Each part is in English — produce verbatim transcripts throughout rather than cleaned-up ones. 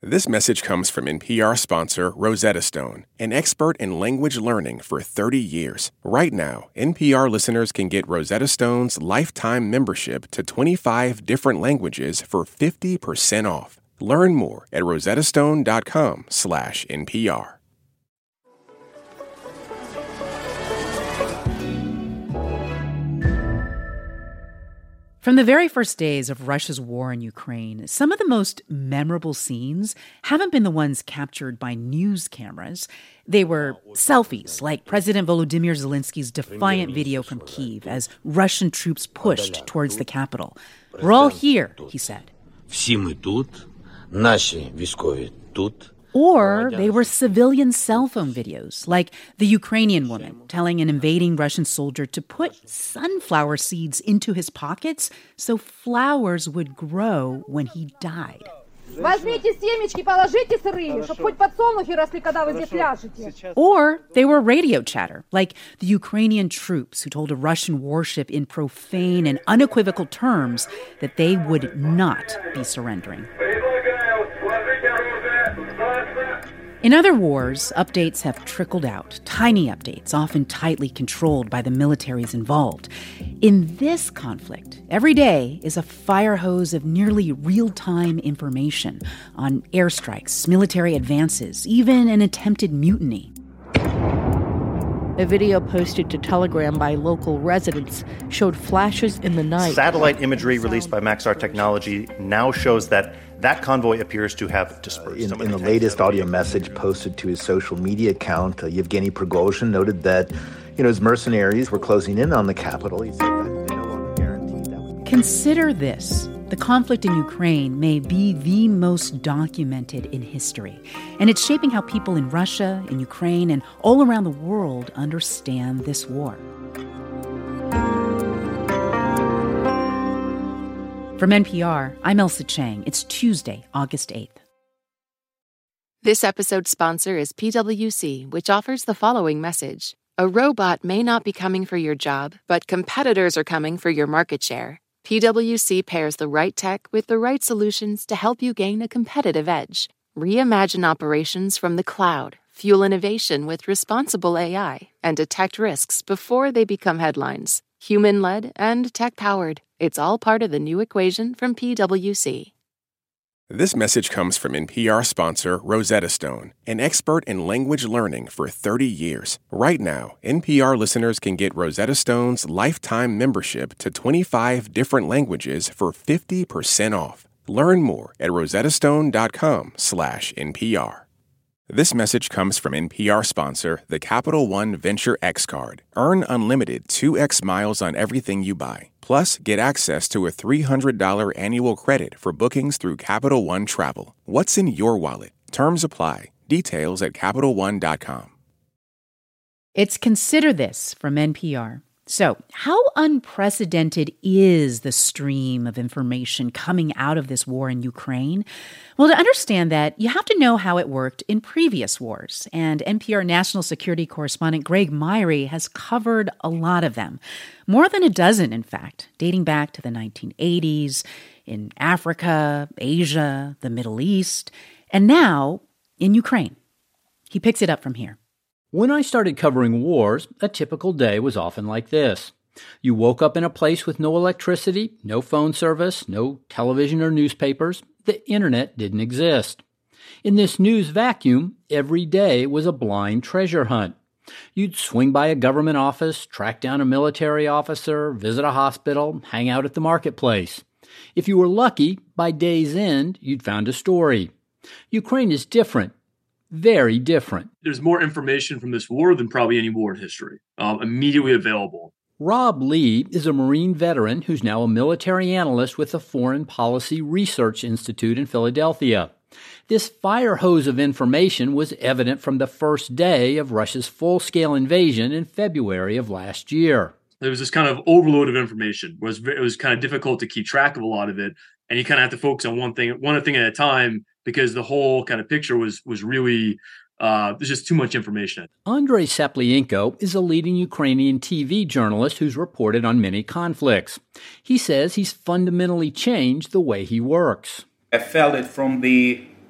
This message comes from N P R sponsor Rosetta Stone, an expert in language learning for thirty years. Right now, N P R listeners can get Rosetta Stone's lifetime membership to twenty-five different languages for fifty percent off. Learn more at rosettastone.com slash NPR. From the very first days of Russia's war in Ukraine, some of the most memorable scenes haven't been the ones captured by news cameras. They were selfies, like President Volodymyr Zelensky's defiant video from Kyiv as Russian troops pushed towards the capital. "We're all here," he said. Всі ми тут, наші військові тут. Or they were civilian cell phone videos, like the Ukrainian woman telling an invading Russian soldier to put sunflower seeds into his pockets so flowers would grow when he died. Возьмите семечки, положите сырые, чтобы хоть подсолнухи росли, когда вы здесь ляжете. Or they were radio chatter, like the Ukrainian troops who told a Russian warship in profane and unequivocal terms that they would not be surrendering. In other wars, updates have trickled out, tiny updates, often tightly controlled by the militaries involved. In this conflict, every day is a fire hose of nearly real-time information on airstrikes, military advances, even an attempted mutiny. A video posted to Telegram by local residents showed flashes in the night. Satellite imagery released by Maxar Technology now shows that that convoy appears to have dispersed. Uh, in, in the latest audio message posted to his social media account, uh, Yevgeny Prigozhin noted that, you know, his mercenaries were closing in on the capital. He said that they no longer guaranteed that would be. Consider this. The conflict in Ukraine may be the most documented in history, and it's shaping how people in Russia, in Ukraine, and all around the world understand this war. From N P R, I'm Ailsa Chang. It's Tuesday, August eighth. This episode's sponsor is P W C, which offers the following message. A robot may not be coming for your job, but competitors are coming for your market share. P W C pairs the right tech with the right solutions to help you gain a competitive edge. Reimagine operations from the cloud, fuel innovation with responsible A I, and detect risks before they become headlines. Human-led and tech-powered. It's all part of the new equation from P W C. This message comes from N P R sponsor Rosetta Stone, an expert in language learning for thirty years. Right now, N P R listeners can get Rosetta Stone's lifetime membership to twenty-five different languages for fifty percent off. Learn more at rosettastone.com slash NPR. This message comes from N P R sponsor, the Capital One Venture X Card. Earn unlimited two x miles on everything you buy. Plus, get access to a three hundred dollars annual credit for bookings through Capital One Travel. What's in your wallet? Terms apply. Details at Capital One dot com. It's Consider This from N P R. So, how unprecedented is the stream of information coming out of this war in Ukraine? Well, to understand that, you have to know how it worked in previous wars. And N P R national security correspondent Greg Myrie has covered a lot of them. More than a dozen, in fact, dating back to the nineteen eighties, in Africa, Asia, the Middle East, and now in Ukraine. He picks it up from here. When I started covering wars, a typical day was often like this. You woke up in a place with no electricity, no phone service, no television or newspapers. The internet didn't exist. In this news vacuum, every day was a blind treasure hunt. You'd swing by a government office, track down a military officer, visit a hospital, hang out at the marketplace. If you were lucky, by day's end, you'd found a story. Ukraine is different. Very different. There's more information from this war than probably any war in history, um, immediately available. Rob Lee is a Marine veteran who's now a military analyst with the Foreign Policy Research Institute in Philadelphia. This fire hose of information was evident from the first day of Russia's full-scale invasion in February of last year. There was this kind of overload of information. It was, it was kind of difficult to keep track of a lot of it, and you kind of have to focus on one thing, one thing at a time, because the whole kind of picture was was really, uh, there's just too much information. Andrei Saplienko is a leading Ukrainian T V journalist who's reported on many conflicts. He says he's fundamentally changed the way he works. I felt it from the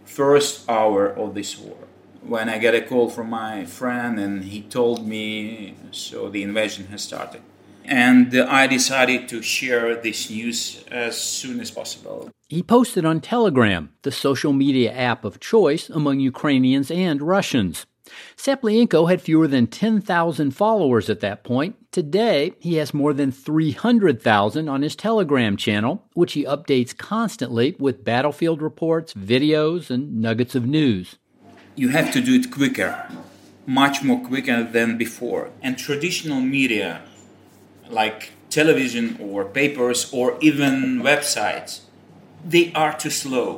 first hour of this war. When I got a call from my friend and he told me, so the invasion has started. And I decided to share this news as soon as possible. He posted on Telegram, the social media app of choice among Ukrainians and Russians. Saplienko had fewer than ten thousand followers at that point. Today, he has more than three hundred thousand on his Telegram channel, which he updates constantly with battlefield reports, videos, and nuggets of news. You have to do it quicker, much more quicker than before. And traditional media, like television or papers or even websites, they are too slow.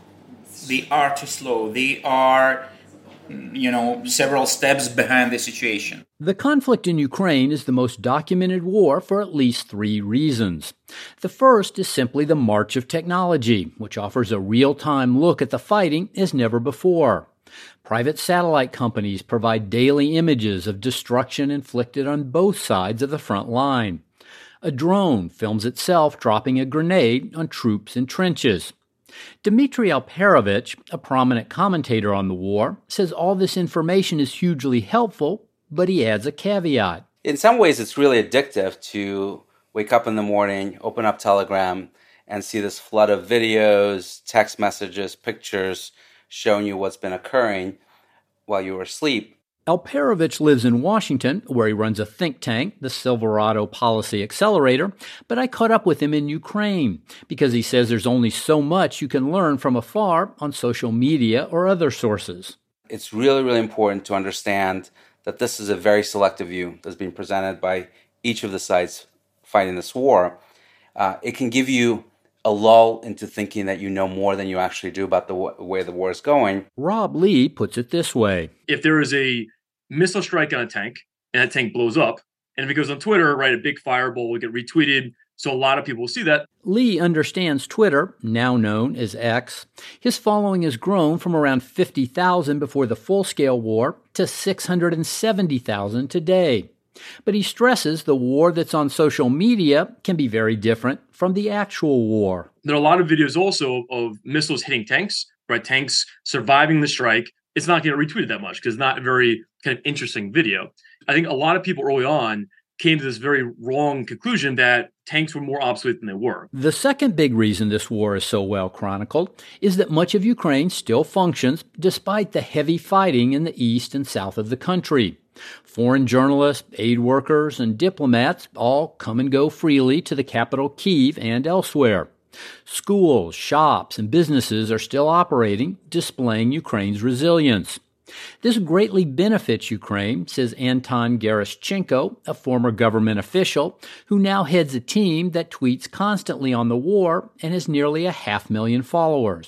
They are too slow. They are, you know, several steps behind the situation. The conflict in Ukraine is the most documented war for at least three reasons. The first is simply the march of technology, which offers a real-time look at the fighting as never before. Private satellite companies provide daily images of destruction inflicted on both sides of the front line. A drone films itself dropping a grenade on troops in trenches. Dmitry Alperovich, a prominent commentator on the war, says all this information is hugely helpful, but he adds a caveat. In some ways, it's really addictive to wake up in the morning, open up Telegram, and see this flood of videos, text messages, pictures showing you what's been occurring while you were asleep. Alperovich lives in Washington, where he runs a think tank, the Silverado Policy Accelerator, but I caught up with him in Ukraine because he says there's only so much you can learn from afar on social media or other sources. It's really, really important to understand that this is a very selective view that's being presented by each of the sides fighting this war. Uh, it can give you a lull into thinking that you know more than you actually do about the w- way the war is going. Rob Lee puts it this way. If there is a missile strike on a tank and that tank blows up, and if it goes on Twitter, right, a big fireball will get retweeted, so a lot of people will see that. Lee understands Twitter, now known as X. His following has grown from around fifty thousand before the full-scale war to six hundred seventy thousand today. But he stresses the war that's on social media can be very different from the actual war. There are a lot of videos also of missiles hitting tanks, right? Tanks surviving the strike. It's not getting retweeted that much because it's not a very kind of interesting video. I think a lot of people early on came to this very wrong conclusion that tanks were more obsolete than they were. The second big reason this war is so well chronicled is that much of Ukraine still functions despite the heavy fighting in the east and south of the country. Foreign journalists, aid workers, and diplomats all come and go freely to the capital Kyiv and elsewhere. Schools, shops, and businesses are still operating, displaying Ukraine's resilience. This greatly benefits Ukraine, says Anton Gerashchenko, a former government official, who now heads a team that tweets constantly on the war and has nearly a half million followers.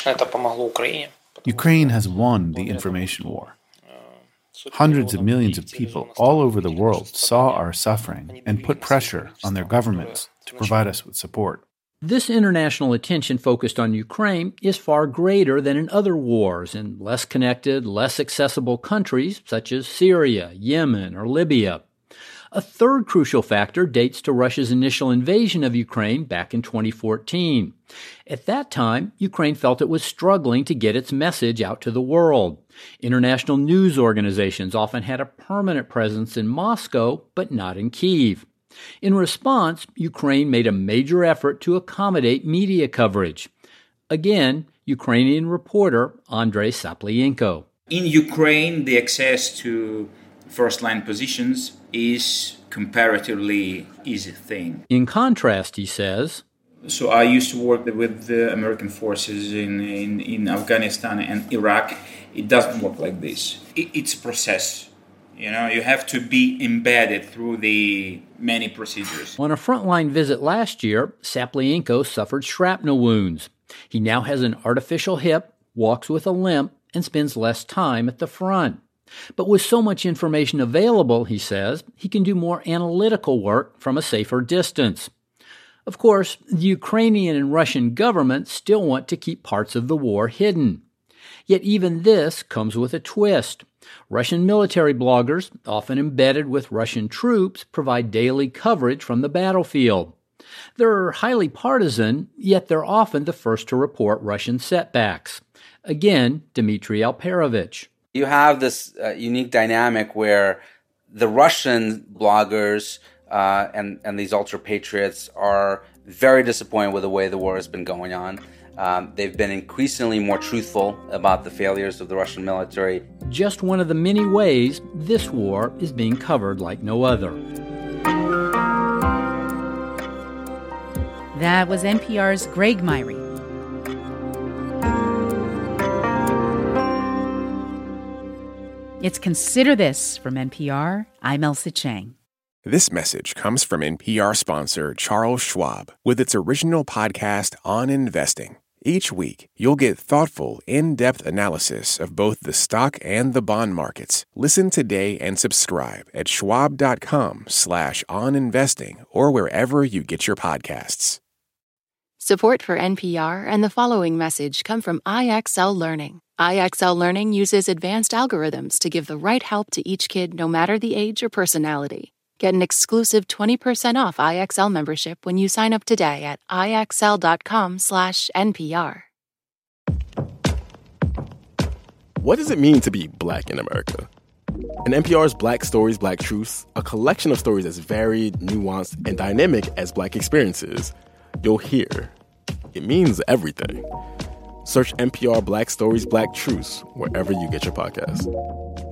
Ukraine has won the information war. Hundreds of millions of people all over the world saw our suffering and put pressure on their governments to provide us with support. This international attention focused on Ukraine is far greater than in other wars in less connected, less accessible countries such as Syria, Yemen, or Libya. A third crucial factor dates to Russia's initial invasion of Ukraine back in twenty fourteen. At that time, Ukraine felt it was struggling to get its message out to the world. International news organizations often had a permanent presence in Moscow, but not in Kyiv. In response, Ukraine made a major effort to accommodate media coverage. Again, Ukrainian reporter Andrei Saplienko. In Ukraine, the access to first-line positions is comparatively easy thing. In contrast, he says, so I used to work with the American forces in, in, in Afghanistan and Iraq. It doesn't work like this. It, it's a process. You know, you have to be embedded through the many procedures. On a frontline visit last year, Saplienko suffered shrapnel wounds. He now has an artificial hip, walks with a limp, and spends less time at the front. But with so much information available, he says, he can do more analytical work from a safer distance. Of course, the Ukrainian and Russian governments still want to keep parts of the war hidden. Yet even this comes with a twist. Russian military bloggers, often embedded with Russian troops, provide daily coverage from the battlefield. They're highly partisan, yet they're often the first to report Russian setbacks. Again, Dmitry Alperovich. You have this uh, unique dynamic where the Russian bloggers uh, and, and these ultra-patriots are very disappointed with the way the war has been going on. Um, they've been increasingly more truthful about the failures of the Russian military. Just one of the many ways this war is being covered like no other. That was N P R's Greg Myrie. It's Consider This from N P R. I'm Ailsa Chang. This message comes from N P R sponsor Charles Schwab with its original podcast on investing. Each week, you'll get thoughtful, in-depth analysis of both the stock and the bond markets. Listen today and subscribe at schwab.com slash on investing or wherever you get your podcasts. Support for N P R and the following message come from I X L Learning. I X L Learning uses advanced algorithms to give the right help to each kid no matter the age or personality. Get an exclusive twenty percent off I X L membership when you sign up today at ixl.com slash NPR. What does it mean to be Black in America? In N P R's Black Stories, Black Truths, a collection of stories as varied, nuanced, and dynamic as Black experiences, you'll hear it means everything. Search N P R Black Stories, Black Truths wherever you get your podcasts.